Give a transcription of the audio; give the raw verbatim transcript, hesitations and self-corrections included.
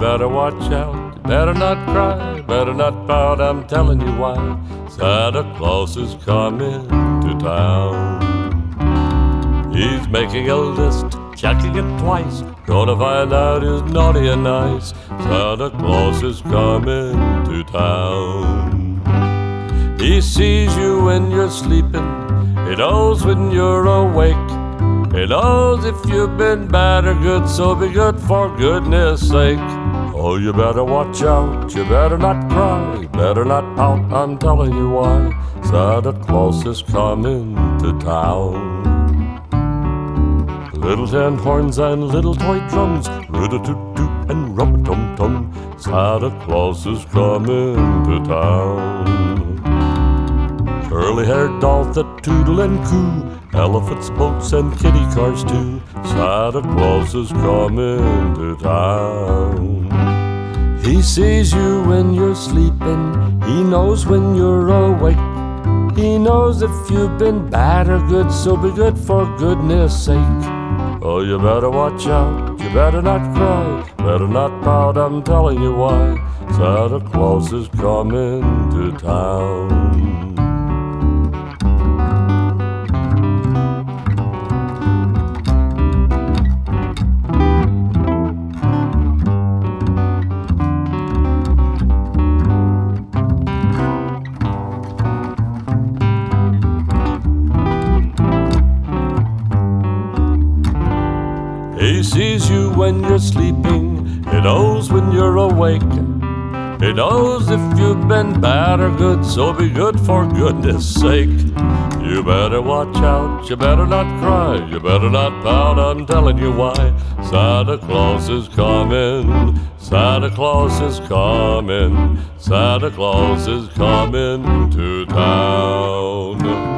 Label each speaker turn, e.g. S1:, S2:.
S1: better watch out, you better not cry, better not pout, I'm telling you why. Santa Claus is coming to town. He's making a list, checking it twice, gonna find out who's naughty and nice. Santa Claus is coming to town. He sees you when you're sleeping, he knows when you're awake. He knows if you've been bad or good, so be good for goodness sake. Oh, you better watch out, you better not cry, you better not pout, I'm telling you why. Santa Claus is coming to town. Little tin horns and little toy drums, rid-a-toot-toot and rub-a-tum-tum, Santa Claus is coming to town. Curly-haired dolls that tootle and coo, elephants, boats, and kitty cars too, Santa Claus is coming to town. He sees you when you're sleeping, he knows when you're awake. He knows if you've been bad or good, so be good for goodness sake. Oh, you better watch out, you better not cry, better not pout, I'm telling you why. Santa Claus is coming to town. He sees you when you're sleeping, he knows when you're awake. He knows if you've been bad or good, so be good for goodness sake. You better watch out, you better not cry, you better not pout, I'm telling you why. Santa Claus is coming, Santa Claus is coming, Santa Claus is coming to town.